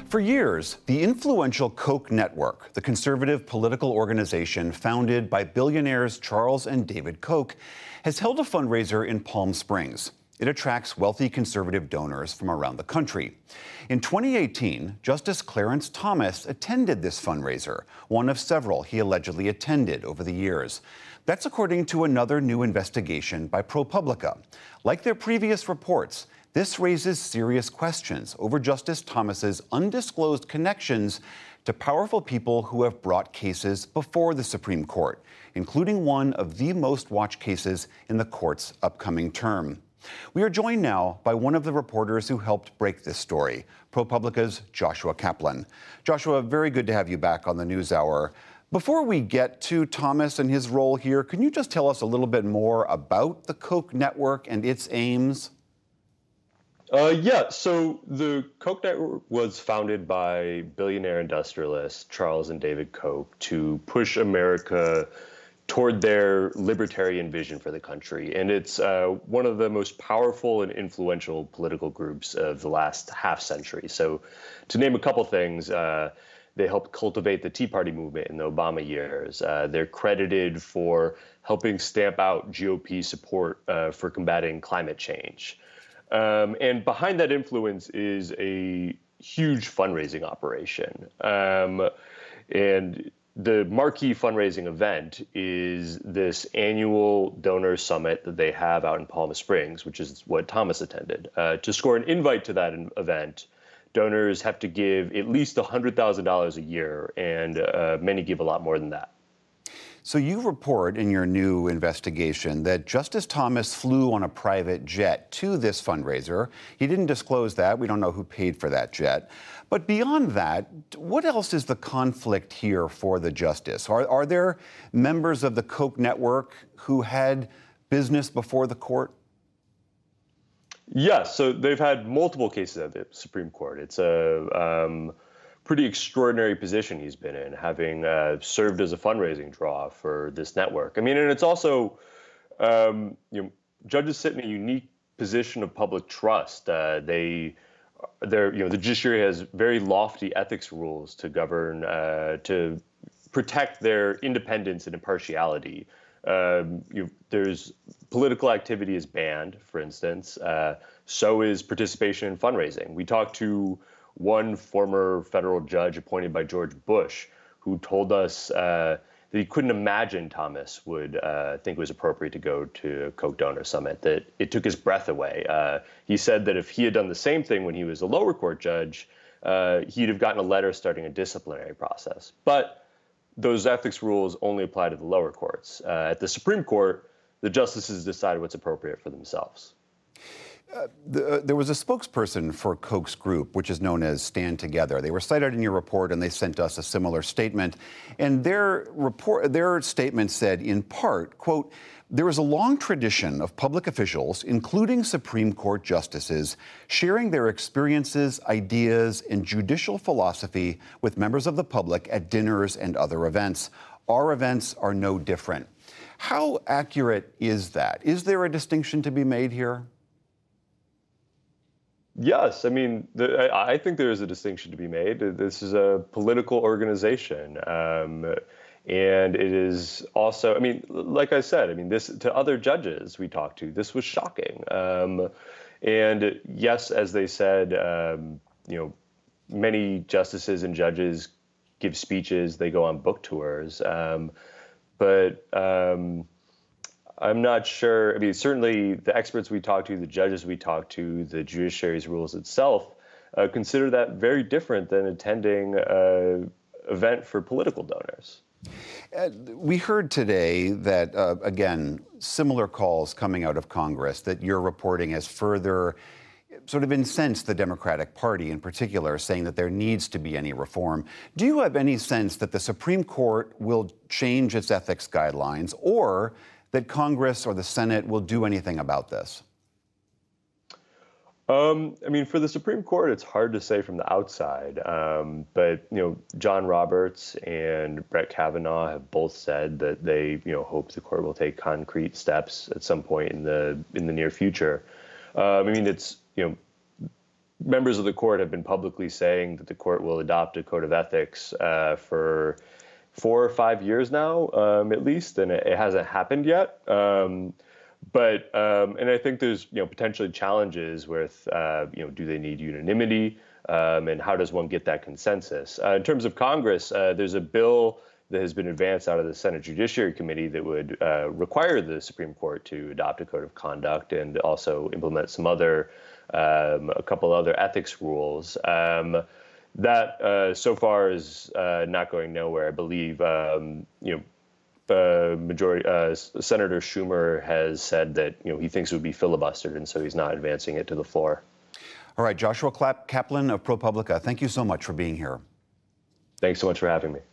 For years, the influential Koch network, the conservative political organization founded by billionaires Charles and David Koch, has held a fundraiser in Palm Springs. It attracts wealthy conservative donors from around the country. In 2018, Justice Clarence Thomas attended this fundraiser, one of several he allegedly attended over the years. That's according to another new investigation by ProPublica. Like their previous reports, this raises serious questions over Justice Thomas's undisclosed connections to powerful people who have brought cases before the Supreme Court, including one of the most watched cases in the court's upcoming term. We are joined now by one of the reporters who helped break this story, ProPublica's Joshua Kaplan. Joshua, very good to have you back on the NewsHour. Before we get to Thomas and his role here, can you just tell us a little bit more about the Koch network and its aims? So the Koch network was founded by billionaire industrialists Charles and David Koch to push America toward their libertarian vision for the country. And it's one of the most powerful and influential political groups of the last half century. So to name a couple things, they helped cultivate the Tea Party movement in the Obama years. They're credited for helping stamp out GOP support for combating climate change. And behind that influence is a huge fundraising operation. And the marquee fundraising event is this annual donor summit that they have out in Palm Springs, which is what Thomas attended. To score an invite to that event, donors have to give at least $100,000 a year, and many give a lot more than that. So you report in your new investigation that Justice Thomas flew on a private jet to this fundraiser. He didn't disclose that. We don't know who paid for that jet. But beyond that, what else is the conflict here for the justice? Are there members of the Koch network who had business before the court? Yes, so they've had multiple cases at the Supreme Court. It's a pretty extraordinary position he's been in, having served as a fundraising draw for this network. I mean, and it's also, judges sit in a unique position of public trust. The judiciary has very lofty ethics rules to govern, to protect their independence and impartiality. There's political activity is banned, for instance. So is participation in fundraising. We talked to one former federal judge appointed by George Bush, who told us that he couldn't imagine Thomas would think it was appropriate to go to a Koch donor summit, that it took his breath away. He said that if he had done the same thing when he was a lower court judge, he'd have gotten a letter starting a disciplinary process. But those ethics rules only apply to the lower courts. At the Supreme Court, the justices decide what's appropriate for themselves. There was a spokesperson for Koch's group, which is known as Stand Together. They were cited in your report, and they sent us a similar statement. And their statement said, in part, quote, "There is a long tradition of public officials, including Supreme Court justices, sharing their experiences, ideas, and judicial philosophy with members of the public at dinners and other events. Our events are no different." How accurate is that? Is there a distinction to be made here? Yes, I mean, I think there is a distinction to be made. This is a political organization, and it is also, I mean, like I said, I mean, this to other judges we talked to, this was shocking. And yes, as they said, many justices and judges give speeches, they go on book tours, but I'm not sure. I mean, certainly the experts we talked to, the judges we talked to, the judiciary's rules itself consider that very different than attending an event for political donors. We heard today that, again, similar calls coming out of Congress that you're reporting as further sort of incensed the Democratic Party in particular, saying that there needs to be any reform. Do you have any sense that the Supreme Court will change its ethics guidelines, or that Congress or the Senate will do anything about this? I mean, for the Supreme Court, it's hard to say from the outside. But John Roberts and Brett Kavanaugh have both said that they, hope the court will take concrete steps at some point in the near future. I mean, it's members of the court have been publicly saying that the court will adopt a code of ethics for 4 or 5 years now, at least, and it hasn't happened yet. And I think there's potentially challenges with do they need unanimity, and how does one get that consensus? In terms of Congress, there's a bill that has been advanced out of the Senate Judiciary Committee that would require the Supreme Court to adopt a code of conduct and also implement some other a couple other ethics rules. That so far is not going nowhere. I believe Senator Schumer has said that he thinks it would be filibustered, and so he's not advancing it to the floor. All right, Joshua Kaplan of ProPublica, thank you so much for being here. Thanks so much for having me.